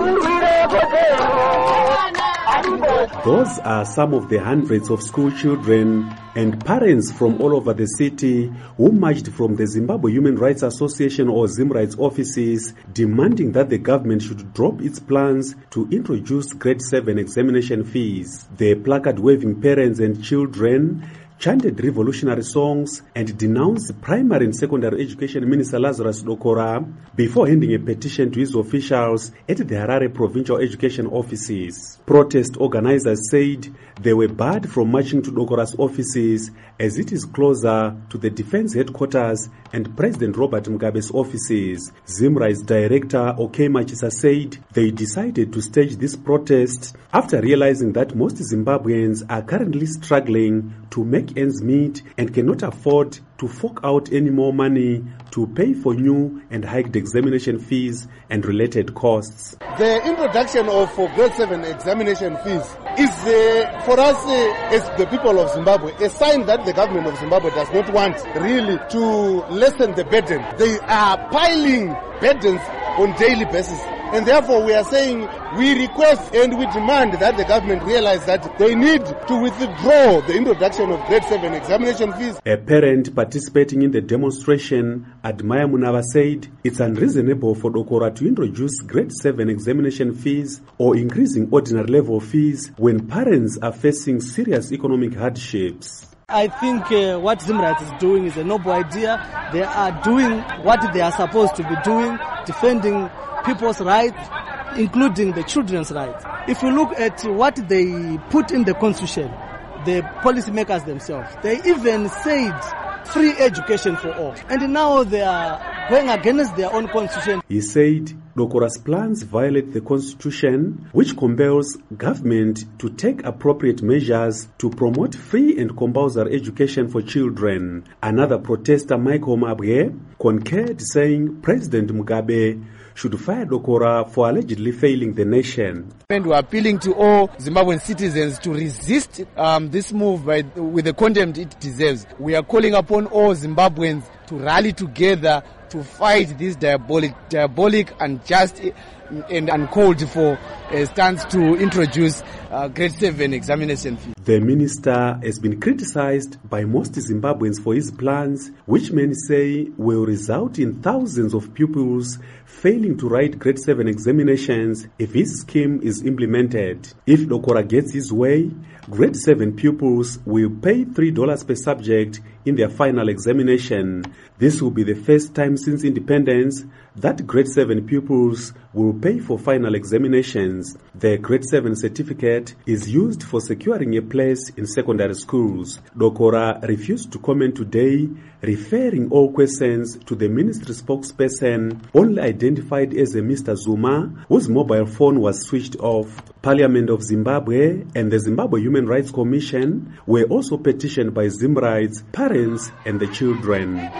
Those are some of the hundreds of school children and parents from all over the city who marched from the Zimbabwe Human Rights Association or ZimRights offices, demanding that the government should drop its plans to introduce grade 7 examination fees. The placard-waving parents and children chanted revolutionary songs and denounced Primary and Secondary Education Minister Lazarus Dokora before handing a petition to his officials at the Harare Provincial Education offices. Protest organizers said they were barred from marching to Dokora's offices as it is closer to the defense headquarters and President Robert Mugabe's offices. ZimRights director Okema Chisa said they decided to stage this protest after realizing that most Zimbabweans are currently struggling to make ends meet and cannot afford to fork out any more money to pay for new and hiked examination fees and related costs. The introduction of grade 7 examination fees is for us as the people of Zimbabwe a sign that the government of Zimbabwe does not want really to lessen the burden. They are piling burdens on daily basis. And therefore we are saying we request and we demand that the government realize that they need to withdraw the introduction of grade 7 examination fees. A parent participating in the demonstration, Admire Munava, said it's unreasonable for Dokora to introduce grade 7 examination fees or increasing ordinary level fees when parents are facing serious economic hardships. I think what ZimRights is doing is a noble idea. They are doing what they are supposed to be doing, defending people's rights, including the children's rights. If you look at what they put in the constitution, the policymakers themselves, they even said free education for all. And now they are going against their own constitution. He said Dokora's plans violate the constitution, which compels government to take appropriate measures to promote free and compulsory education for children. Another protester, Michael Mabwe, concurred, saying President Mugabe should fire Dokora for allegedly failing the nation. And we're appealing to all Zimbabwean citizens to resist this move with the contempt it deserves. We are calling upon all Zimbabweans to rally together to fight this diabolic, unjust and uncalled for stance to introduce grade 7 examination fee. The minister has been criticized by most Zimbabweans for his plans, which many say will result in thousands of pupils failing to write grade 7 examinations if his scheme is implemented. If Dokora gets his way, grade 7 pupils will pay $3 per subject in their final examination. This will be the first time since independence that grade 7 pupils will pay for final examinations. The grade 7 certificate is used for securing a place in secondary schools. Dokora refused to comment today, referring all questions to the ministry spokesperson, only identified as a Mr. Zuma, whose mobile phone was switched off. Parliament of Zimbabwe and the Zimbabwe Human Rights Commission were also petitioned by ZimRights, parents and the children.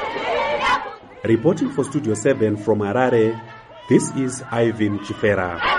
Reporting for Studio 7 from Harare, this is Ivan Chifera.